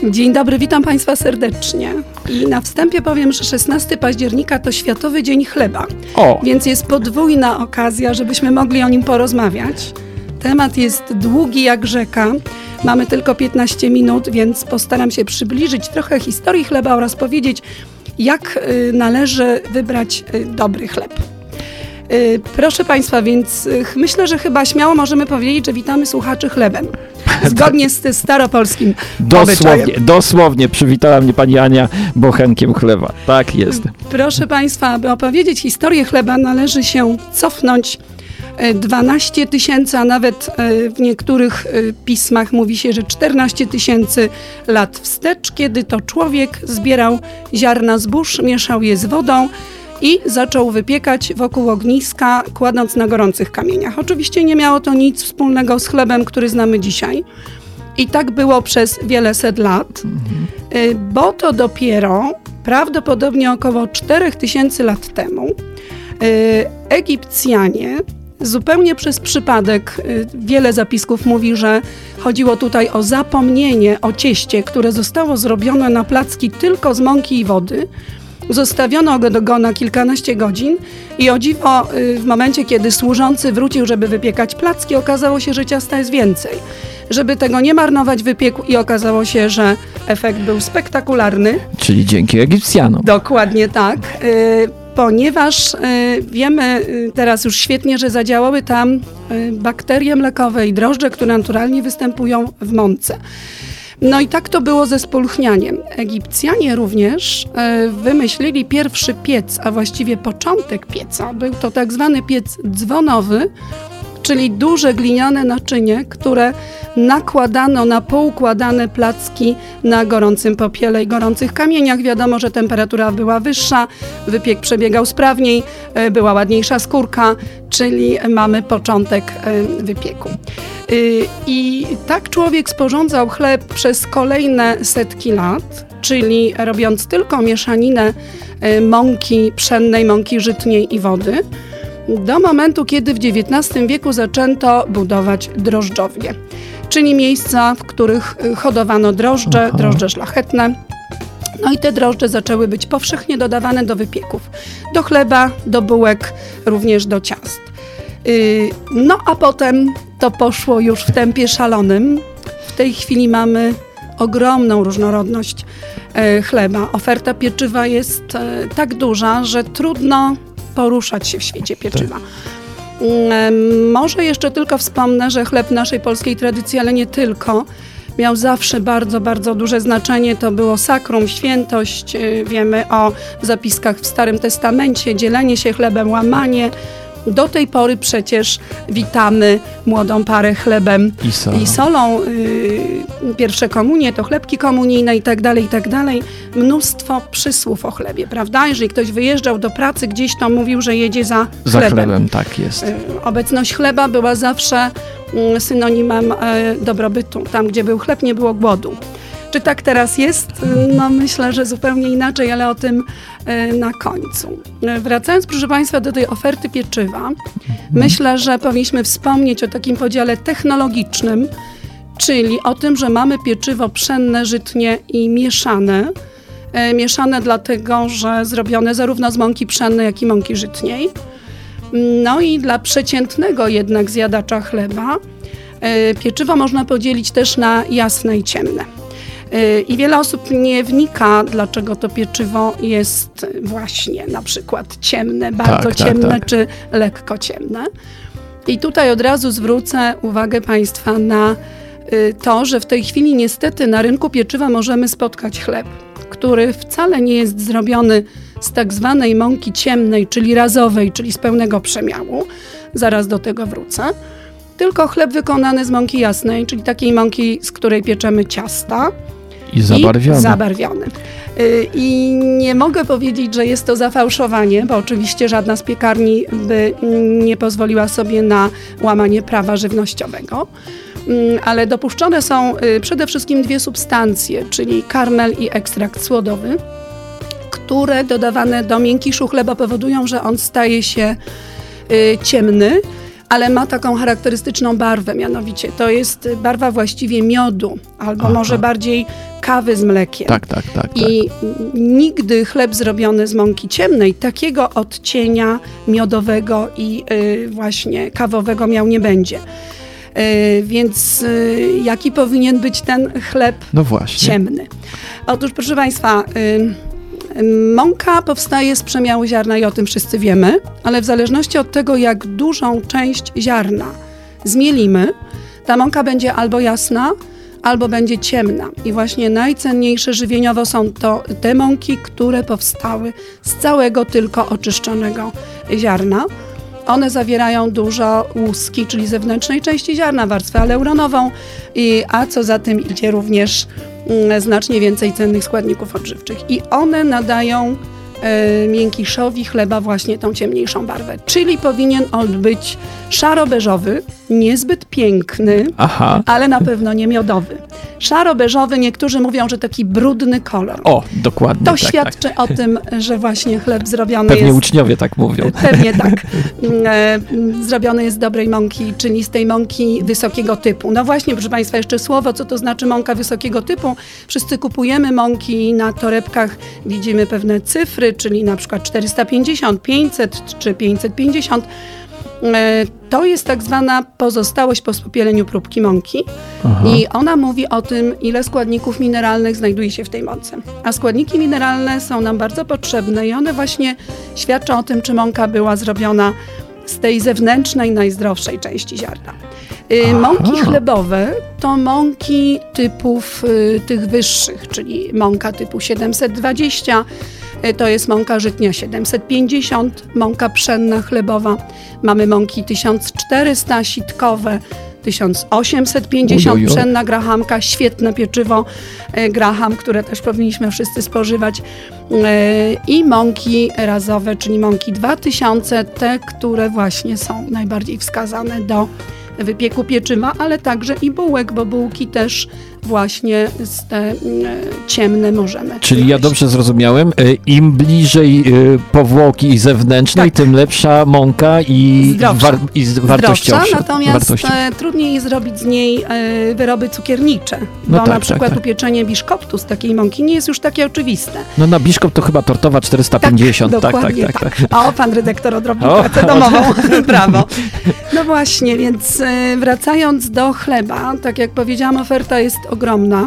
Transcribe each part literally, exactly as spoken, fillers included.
Dzień dobry, witam Państwa serdecznie. I na wstępie powiem, że szesnastego października to Światowy Dzień Chleba. O. Więc jest podwójna okazja, żebyśmy mogli o nim porozmawiać. Temat jest długi jak rzeka. Mamy tylko piętnaście minut, więc postaram się przybliżyć trochę historii chleba oraz powiedzieć, jak y, należy wybrać y, dobry chleb. Y, proszę Państwa, więc y, myślę, że chyba śmiało możemy powiedzieć, że witamy słuchaczy chlebem. Zgodnie z staropolskim Dosłownie, obyczajem. dosłownie przywitała mnie pani Ania bochenkiem chleba. Tak jest. Proszę Państwa, aby opowiedzieć historię chleba, należy się cofnąć dwanaście tysięcy, a nawet w niektórych pismach mówi się, że czternaście tysięcy lat wstecz, kiedy to człowiek zbierał ziarna zbóż, mieszał je z wodą i zaczął wypiekać wokół ogniska, kładąc na gorących kamieniach. Oczywiście nie miało to nic wspólnego z chlebem, który znamy dzisiaj. I tak było przez wiele set lat, mhm. bo to dopiero prawdopodobnie około cztery tysiące lat temu Egipcjanie zupełnie przez przypadek, wiele zapisków mówi, że chodziło tutaj o zapomnienie o cieście, które zostało zrobione na placki tylko z mąki i wody. Zostawiono go na kilkanaście godzin i o dziwo w momencie, kiedy służący wrócił, żeby wypiekać placki, okazało się, że ciasta jest więcej. Żeby tego nie marnować, wypiekł i okazało się, że efekt był spektakularny. Czyli dzięki Egipcjanom. Dokładnie tak, ponieważ wiemy teraz już świetnie, że zadziałały tam bakterie mlekowe i drożdże, które naturalnie występują w mące. No i tak to było ze spulchnianiem. Egipcjanie również e, wymyślili pierwszy piec, a właściwie początek pieca. Był to tak zwany piec dzwonowy, czyli duże gliniane naczynie, które nakładano na poukładane placki na gorącym popiele i gorących kamieniach. Wiadomo, że temperatura była wyższa, wypiek przebiegał sprawniej, e, była ładniejsza skórka, czyli mamy początek e, wypieku. I tak człowiek sporządzał chleb przez kolejne setki lat, czyli robiąc tylko mieszaninę mąki pszennej, mąki żytniej i wody, do momentu, kiedy w dziewiętnastym wieku zaczęto budować drożdżownie, czyli miejsca, w których hodowano drożdże, Aha. drożdże szlachetne. No i te drożdże zaczęły być powszechnie dodawane do wypieków, do chleba, do bułek, również do ciast. No a potem to poszło już w tempie szalonym. W tej chwili mamy ogromną różnorodność e, chleba. Oferta pieczywa jest e, tak duża, że trudno poruszać się w świecie pieczywa. E, może jeszcze tylko wspomnę, że chleb naszej polskiej tradycji, ale nie tylko, miał zawsze bardzo, bardzo duże znaczenie. To było sakrum, świętość. E, wiemy o zapiskach w Starym Testamencie, dzielenie się chlebem, łamanie. Do tej pory przecież witamy młodą parę chlebem i, sol. i solą. Yy, pierwsze komunie to chlebki komunijne i tak dalej, i tak dalej. Mnóstwo przysłów o chlebie, prawda? Jeżeli ktoś wyjeżdżał do pracy gdzieś, to mówił, że jedzie za chlebem. Za chlebem, tak jest. Yy, obecność chleba była zawsze yy, synonimem yy, dobrobytu. Tam, gdzie był chleb, nie było głodu. Czy tak teraz jest? No myślę, że zupełnie inaczej, ale o tym y, na końcu. Wracając, proszę Państwa, do tej oferty pieczywa, mhm. myślę, że powinniśmy wspomnieć o takim podziale technologicznym, czyli o tym, że mamy pieczywo pszenne, żytnie i mieszane. Y, mieszane dlatego, że zrobione zarówno z mąki pszennej, jak i mąki żytniej. No i dla przeciętnego jednak zjadacza chleba y, pieczywo można podzielić też na jasne i ciemne. I wiele osób nie wnika, dlaczego to pieczywo jest właśnie na przykład ciemne, bardzo tak, ciemne tak, tak. czy lekko ciemne. I tutaj od razu zwrócę uwagę Państwa na to, że w tej chwili niestety na rynku pieczywa możemy spotkać chleb, który wcale nie jest zrobiony z tak zwanej mąki ciemnej, czyli razowej, czyli z pełnego przemiału. Zaraz do tego wrócę. Tylko chleb wykonany z mąki jasnej, czyli takiej mąki, z której pieczemy ciasta. I zabarwiony. I zabarwiony. I nie mogę powiedzieć, że jest to zafałszowanie, bo oczywiście żadna z piekarni by nie pozwoliła sobie na łamanie prawa żywnościowego. Ale dopuszczone są przede wszystkim dwie substancje, czyli karmel i ekstrakt słodowy, które dodawane do miękkiszu chleba powodują, że on staje się ciemny, ale ma taką charakterystyczną barwę, mianowicie to jest barwa właściwie miodu, albo Aha. może bardziej kawy z mlekiem. Tak, tak, tak. tak. I nigdy chleb zrobiony z mąki ciemnej takiego odcienia miodowego i y, właśnie kawowego miał nie będzie. Y, więc y, jaki powinien być ten chleb no właśnie. ciemny? Otóż, proszę Państwa, y, mąka powstaje z przemiału ziarna i o tym wszyscy wiemy, ale w zależności od tego, jak dużą część ziarna zmielimy, ta mąka będzie albo jasna, albo będzie ciemna. I właśnie najcenniejsze żywieniowo są to te mąki, które powstały z całego tylko oczyszczonego ziarna. One zawierają dużo łuski, czyli zewnętrznej części ziarna, warstwę aleuronową, i, a co za tym idzie również mm, znacznie więcej cennych składników odżywczych. I one nadają e, miękiszowi chleba właśnie tą ciemniejszą barwę. Czyli powinien on być szaro-beżowy, niezbyt piękny, Aha. ale na pewno nie miodowy. Szaro-beżowy, niektórzy mówią, że taki brudny kolor. O, dokładnie. To tak, świadczy tak. o tym, że właśnie chleb zrobiony Pewnie jest... uczniowie tak mówią. Pewnie tak. E, zrobiony jest z dobrej mąki, czyli z tej mąki wysokiego typu. No właśnie, proszę Państwa, jeszcze słowo, co to znaczy mąka wysokiego typu. Wszyscy kupujemy mąki, na torebkach widzimy pewne cyfry, czyli na przykład czterysta pięćdziesiąt, pięćset czy pięćset pięćdziesiąt. To jest tak zwana pozostałość po spopieleniu próbki mąki. Aha. I ona mówi o tym, ile składników mineralnych znajduje się w tej mące. A składniki mineralne są nam bardzo potrzebne i one właśnie świadczą o tym, czy mąka była zrobiona z tej zewnętrznej, najzdrowszej części ziarna. Aha. Mąki chlebowe to mąki typów y, tych wyższych, czyli mąka typu siedemset dwadzieścia, to jest mąka żytnia siedemset pięćdziesiąt, mąka pszenna chlebowa. Mamy mąki tysiąc czterysta sitkowe, tysiąc osiemset pięćdziesiąt Ujojo. pszenna grahamka, świetne pieczywo graham, które też powinniśmy wszyscy spożywać. I mąki razowe, czyli mąki dwa tysiące, te, które właśnie są najbardziej wskazane do wypieku pieczywa, ale także i bułek, bo bułki też właśnie z te e, ciemne możemy. Czyli wyjść. Ja dobrze zrozumiałem, e, im bliżej e, powłoki zewnętrznej, tak. tym lepsza mąka i, war, i wartościowsza. Zdrowsza, natomiast wartością. e, trudniej zrobić z niej e, wyroby cukiernicze, no bo tak, na przykład tak, tak. upieczenie biszkoptu z takiej mąki nie jest już takie oczywiste. No na biszkopt to chyba tortowa czterysta pięćdziesiąt. Tak, tak, dokładnie tak, tak, tak. tak. O, pan redaktor odrobił O, pracę domową. Brawo. No właśnie, więc e, wracając do chleba, tak jak powiedziałam, oferta jest ogromna.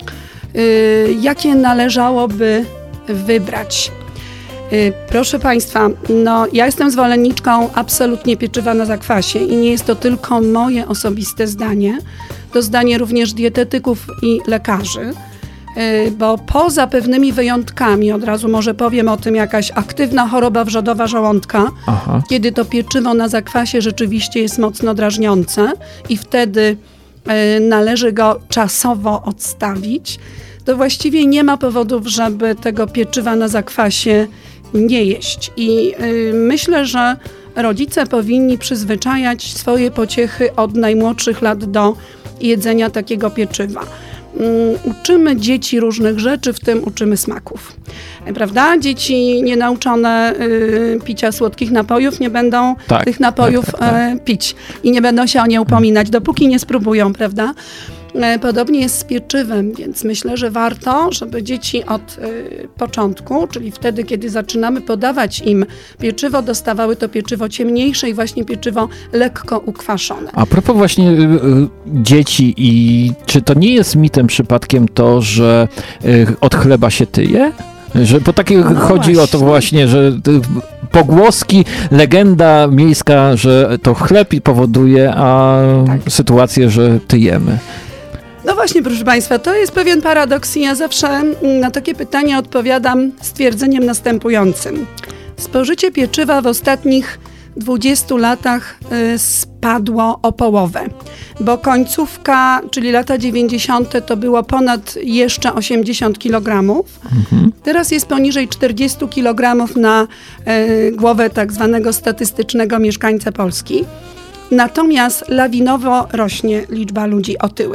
Y, jakie należałoby wybrać? Y, proszę Państwa, no ja jestem zwolenniczką absolutnie pieczywa na zakwasie i nie jest to tylko moje osobiste zdanie, to zdanie również dietetyków i lekarzy, y, bo poza pewnymi wyjątkami, od razu może powiem o tym, jakaś aktywna choroba wrzodowa żołądka, Aha. kiedy to pieczywo na zakwasie rzeczywiście jest mocno drażniące i wtedy należy go czasowo odstawić, to właściwie nie ma powodów, żeby tego pieczywa na zakwasie nie jeść. I y, myślę, że rodzice powinni przyzwyczajać swoje pociechy od najmłodszych lat do jedzenia takiego pieczywa. Um, uczymy dzieci różnych rzeczy, w tym uczymy smaków. Prawda? Dzieci nienauczone y, picia słodkich napojów nie będą tak, tych napojów tak, tak, tak. Y, pić i nie będą się o nie upominać, dopóki nie spróbują, prawda? Y, podobnie jest z pieczywem, więc myślę, że warto, żeby dzieci od y, początku, czyli wtedy, kiedy zaczynamy podawać im pieczywo, dostawały to pieczywo ciemniejsze i właśnie pieczywo lekko ukwaszone. A propos właśnie y, y, dzieci, i czy to nie jest mitem przypadkiem to, że y, od chleba się tyje? Że, bo takie no chodzi właśnie. o to właśnie, że y, pogłoski, legenda miejska, że to chleb powoduje, a tak. sytuację, że tyjemy. No właśnie, proszę Państwa, to jest pewien paradoks i ja zawsze na takie pytania odpowiadam stwierdzeniem następującym. Spożycie pieczywa w ostatnich dwudziestu latach y, spadło o połowę, bo końcówka, czyli lata dziewięćdziesiąte to było ponad jeszcze osiemdziesiąt kilogramów. Mhm. Teraz jest poniżej czterdzieści kilogramów na y, głowę tak zwanego statystycznego mieszkańca Polski. Natomiast lawinowo rośnie liczba ludzi otyłych.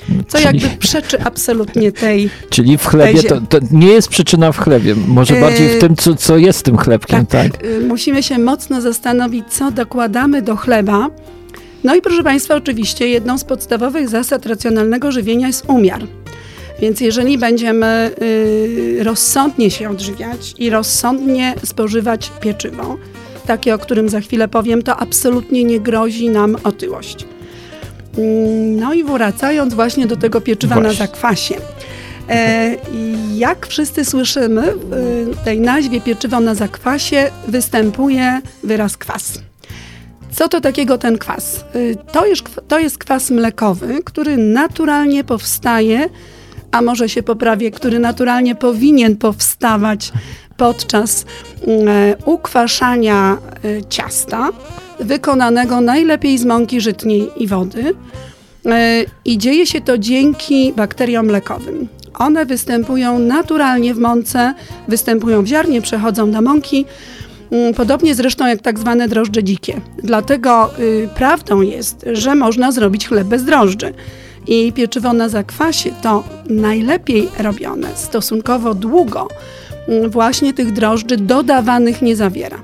co Czyli- jakby przeczy absolutnie tej... Czyli w chlebie tezie. to, to nie jest przyczyna w chlebie, może Yy, bardziej w tym, co, co jest tym chlebkiem, tak? y, Musimy się mocno zastanowić, co dokładamy do chleba. No i proszę Państwa, oczywiście jedną z podstawowych zasad racjonalnego żywienia jest umiar. Więc jeżeli będziemy y, rozsądnie się odżywiać i rozsądnie spożywać pieczywo, takie, o którym za chwilę powiem, to absolutnie nie grozi nam otyłość. Mm, No i wracając właśnie do tego pieczywa Właśnie. na zakwasie. E, i jak wszyscy słyszymy, w tej nazwie pieczywo na zakwasie występuje wyraz kwas. Co to takiego ten kwas? Y, To jest, to jest kwas mlekowy, który naturalnie powstaje, a może się poprawię, który naturalnie powinien powstawać podczas e, ukwaszania e, ciasta, wykonanego najlepiej z mąki żytniej i wody. E, I dzieje się to dzięki bakteriom mlekowym. One występują naturalnie w mące, występują w ziarnie, przechodzą do mąki, mm, podobnie zresztą jak tak zwane drożdże dzikie. Dlatego y, prawdą jest, że można zrobić chleb bez drożdży. I pieczywo na zakwasie to najlepiej robione, stosunkowo długo, mm, właśnie tych drożdży dodawanych nie zawiera.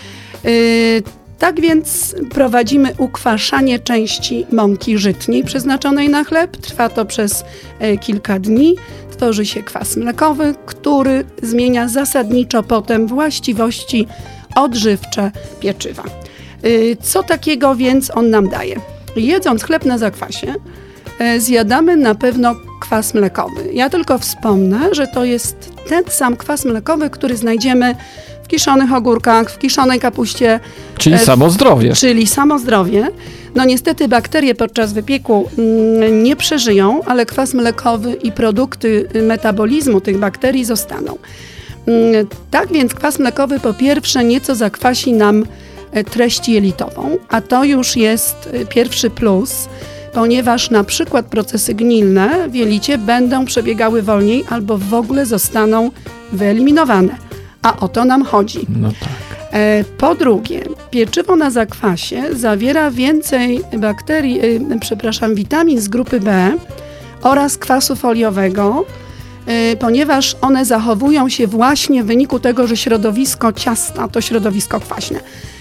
Y, Tak więc prowadzimy ukwaszanie części mąki żytniej przeznaczonej na chleb. Trwa to przez e, kilka dni. Tworzy się kwas mlekowy, który zmienia zasadniczo potem właściwości odżywcze pieczywa. Y, Co takiego więc on nam daje? Jedząc chleb na zakwasie, e, zjadamy na pewno kwas mlekowy. Ja tylko wspomnę, że to jest ten sam kwas mlekowy, który znajdziemy w kiszonych ogórkach, w kiszonej kapuście, Czyli e, samo zdrowie. czyli samo zdrowie. No niestety bakterie podczas wypieku mm, nie przeżyją, ale kwas mlekowy i produkty metabolizmu tych bakterii zostaną. Mm, Tak więc kwas mlekowy po pierwsze nieco zakwasi nam e, treść jelitową, a to już jest e, pierwszy plus, ponieważ na przykład procesy gnilne w jelicie będą przebiegały wolniej albo w ogóle zostaną wyeliminowane. A o to nam chodzi. No tak. E, Po drugie, pieczywo na zakwasie zawiera więcej bakterii, e, przepraszam, witamin z grupy B oraz kwasu foliowego, e, ponieważ one zachowują się właśnie w wyniku tego, że środowisko ciasta to środowisko kwaśne.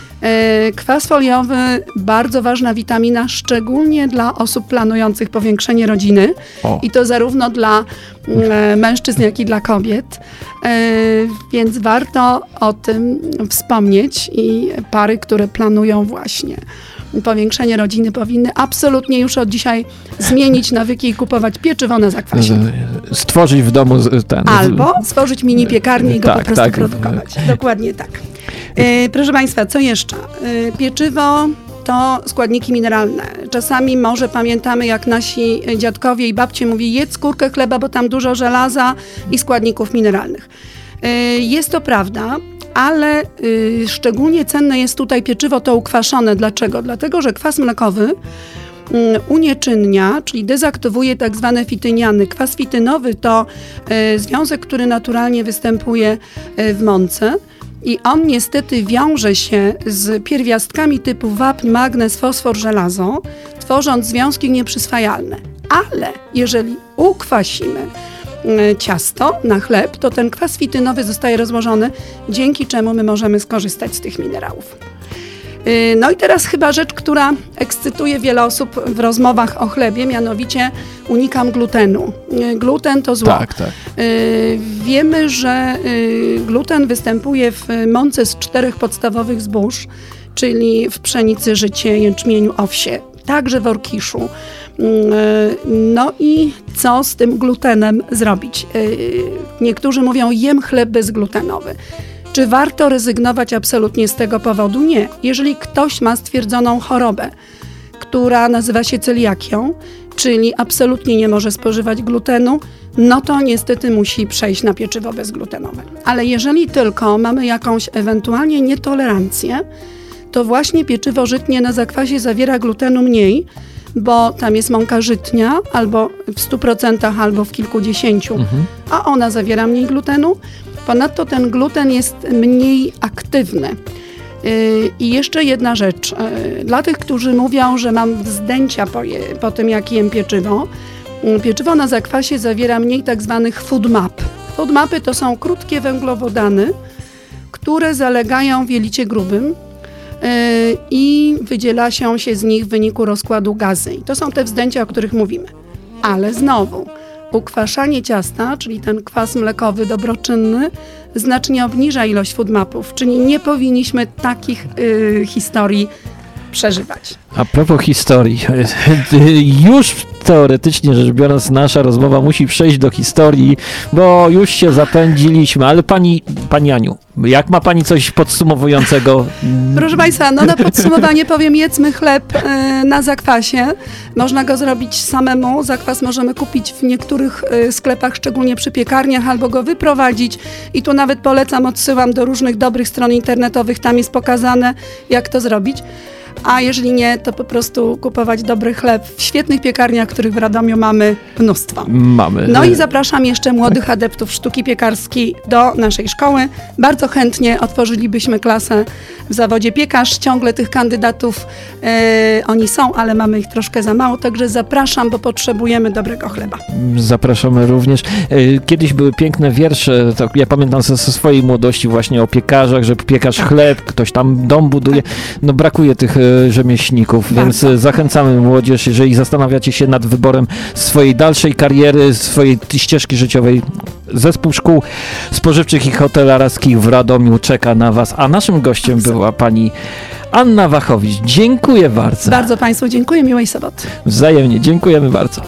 E, Kwas foliowy, bardzo ważna witamina, szczególnie dla osób planujących powiększenie rodziny. O. I to zarówno dla e, mężczyzn, jak i dla kobiet. E, więc warto o tym wspomnieć i pary, które planują właśnie powiększenie rodziny, powinny absolutnie już od dzisiaj zmienić nawyki i kupować pieczywo na zakwasie. Stworzyć w domu z- ten... Albo stworzyć mini piekarnię i go Tak, po prostu tak. produkować. Dokładnie tak. E, proszę Państwa, co jeszcze? E, pieczywo to składniki mineralne. Czasami może pamiętamy, jak nasi dziadkowie i babcie mówili, jedz skórkę chleba, bo tam dużo żelaza i składników mineralnych. E, jest to prawda, ale y, szczególnie cenne jest tutaj pieczywo to ukwaszone. Dlaczego? Dlatego, że kwas mlekowy y, unieczynnia, czyli dezaktywuje tak zwane fityniany. Kwas fitynowy to y, związek, który naturalnie występuje y, w mące. I on niestety wiąże się z pierwiastkami typu wapń, magnez, fosfor, żelazo, tworząc związki nieprzyswajalne. Ale jeżeli ukwasimy y, ciasto na chleb, to ten kwas fitynowy zostaje rozłożony, dzięki czemu my możemy skorzystać z tych minerałów. Y, No i teraz chyba rzecz, która ekscytuje wiele osób w rozmowach o chlebie, mianowicie unikam glutenu. Y, Gluten to zło. Tak, tak. Y, Wiemy, że y, gluten występuje w mące z czterech podstawowych zbóż, czyli w pszenicy, życie, jęczmieniu, owsie, także w orkiszu. Y, No i co z tym glutenem zrobić? Y, Niektórzy mówią, jem chleb bezglutenowy. Czy warto rezygnować absolutnie z tego powodu? Nie. Jeżeli ktoś ma stwierdzoną chorobę, która nazywa się celiakią, czyli absolutnie nie może spożywać glutenu, no to niestety musi przejść na pieczywo bezglutenowe. Ale jeżeli tylko mamy jakąś ewentualnie nietolerancję, to właśnie pieczywo żytnie na zakwasie zawiera glutenu mniej, bo tam jest mąka żytnia albo w stu procentach, albo w kilkudziesięciu, Mhm. a ona zawiera mniej glutenu. Ponadto ten gluten jest mniej aktywny. Yy, I jeszcze jedna rzecz. Yy, Dla tych, którzy mówią, że mam wzdęcia po, je, po tym, jak jem pieczywo, Pieczywo na zakwasie zawiera mniej tak zwanych food map. Food mapy to są krótkie węglowodany, które zalegają w jelicie grubym i wydziela się z nich w wyniku rozkładu gazy. I to są te wzdęcia, o których mówimy. Ale znowu, ukwaszanie ciasta, czyli ten kwas mlekowy dobroczynny, znacznie obniża ilość food mapów, czyli nie powinniśmy takich y, historii przeżywać. A propos historii, już teoretycznie rzecz biorąc nasza rozmowa musi przejść do historii, bo już się zapędziliśmy, ale pani, pani Aniu, jak ma pani coś podsumowującego? Proszę Państwa, no na podsumowanie powiem, jedzmy chleb y, na zakwasie. Można go zrobić samemu. Zakwas możemy kupić w niektórych y, sklepach, szczególnie przy piekarniach, albo go wyprowadzić. I tu nawet polecam, odsyłam do różnych dobrych stron internetowych, tam jest pokazane, jak to zrobić. A jeżeli nie, to po prostu kupować dobry chleb w świetnych piekarniach, których w Radomiu mamy mnóstwo. Mamy. No i zapraszam jeszcze młodych adeptów sztuki piekarskiej do naszej szkoły. Bardzo chętnie otworzylibyśmy klasę w zawodzie piekarz. Ciągle tych kandydatów e, oni są, ale mamy ich troszkę za mało, także zapraszam, bo potrzebujemy dobrego chleba. Zapraszamy również. Kiedyś były piękne wiersze, to ja pamiętam ze, ze swojej młodości właśnie o piekarzach, że piekarz chleb, ktoś tam dom buduje. No brakuje tych rzemieślników, Bardzo. Więc zachęcamy młodzież, jeżeli zastanawiacie się nad wyborem swojej dalszej kariery, swojej ścieżki życiowej, zespół szkół spożywczych i hotelarskich w Radomiu czeka na was, a naszym gościem była pani Anna Wachowicz. Dziękuję bardzo. Bardzo Państwu dziękuję, miłej soboty. Wzajemnie, dziękujemy bardzo.